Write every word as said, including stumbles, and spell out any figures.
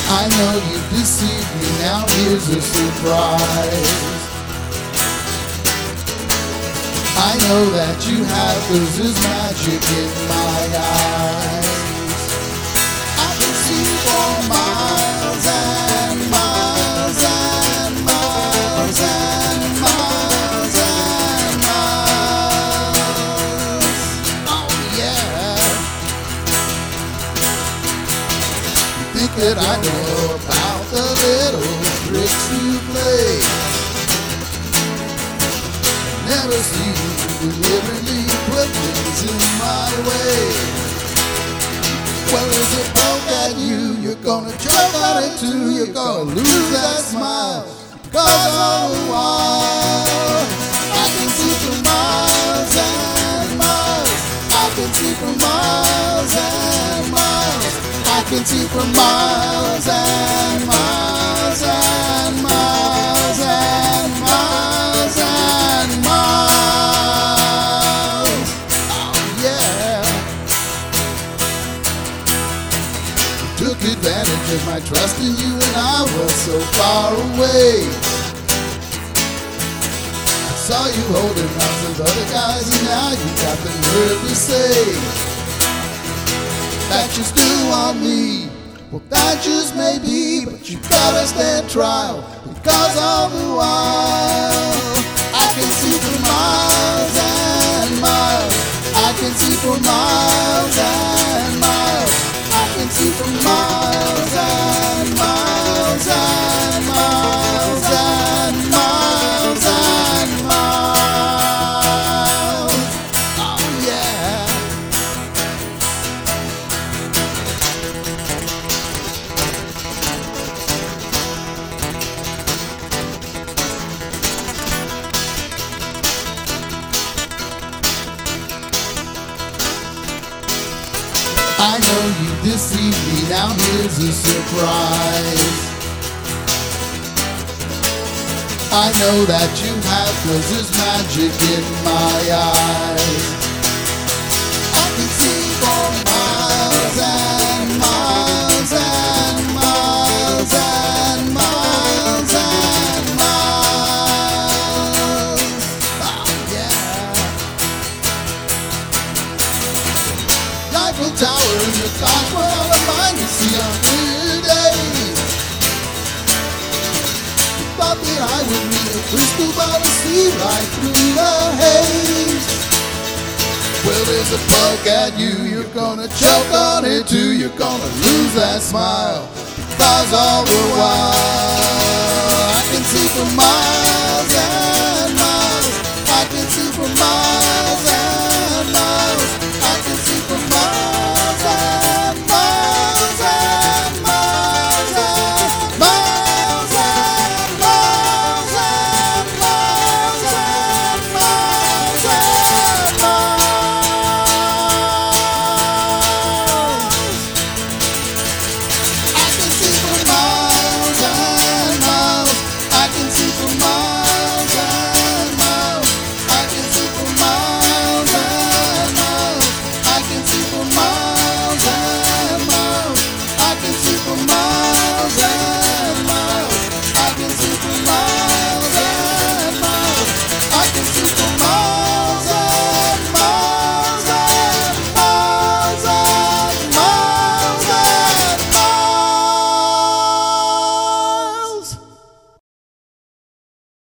I know you deceived me, now here's a surprise. I know that you have, 'cause there's magic in my eyes. I can see for miles and miles and miles and miles and miles. Oh yeah. You think that I know about the little tricks you play? Never see you deliberately put things in my way. Well, as it poke at you, you're gonna choke on it too. You're gonna lose that smile, 'cause all the while I can see for miles and miles. I can see for miles and miles. I can see for miles and miles and miles and miles and miles. Oh yeah. You took advantage of my trust in you and I was so far away. I saw you holding on to other guys and now you got the nerve to say that you still want me. Well, that just may be, but you gotta stand trial, because all the while I can see for miles and miles. I can see for miles and miles. I can see for miles and miles and miles and miles and miles. Oh yeah. I know you deceived me, now here's a surprise. I know that you have, 'cause there's magic in my eyes. I can see for miles and miles and miles and miles and miles. Oh yeah. Eiffel Tower and the Taj Mahal of mine you see on clear days. You thought that I would need a crystal ball to see right through the haze. Well, there's a poke at you, you're gonna choke on it too. You're gonna lose that smile, because all the while I can see for miles